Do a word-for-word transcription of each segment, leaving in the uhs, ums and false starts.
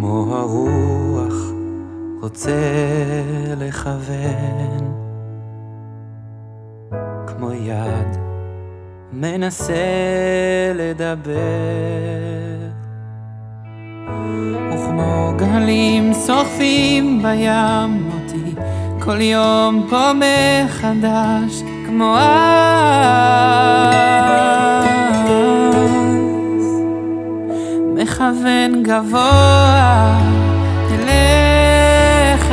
כמו הרוח רוצה לכוון, כמו יד מנסה לדבר, וכמו גלים סוחפים בים אותי כל יום פה מחדש, כמו אז מכוון גבוה אליך,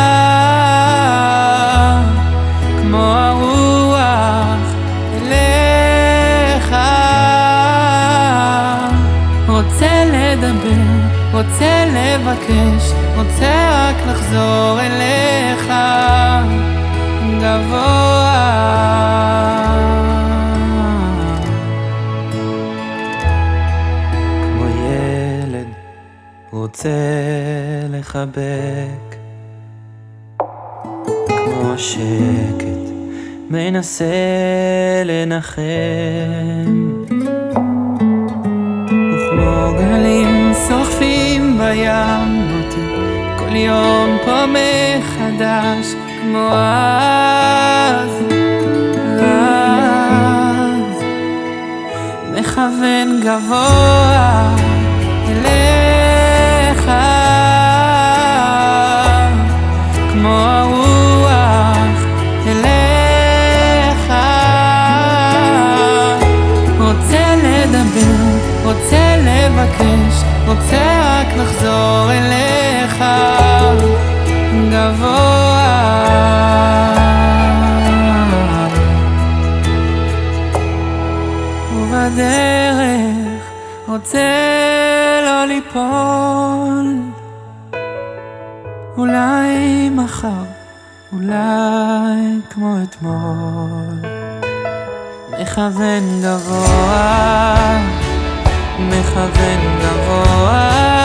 כמו הרוח אליך, רוצה לדבר, רוצה לבקש, רוצה רק לחזור אליך גבוה, כמו ילד רוצה לחבק, כמו שקט מנסה לנחם, וכמו גלים סוחפים בים אותי כל יום פה מחדש, כמו אז, אז מכוון גבוה אליך, כמו הרוח אליך, רוצה לדבר, רוצה לבקש, רוצה רק לחזור אליך גבוה, ובדרך רוצה לא ליפול, אולי מחר, אולי כמו אתמול, מכוון גבוה, מכוון גבוה.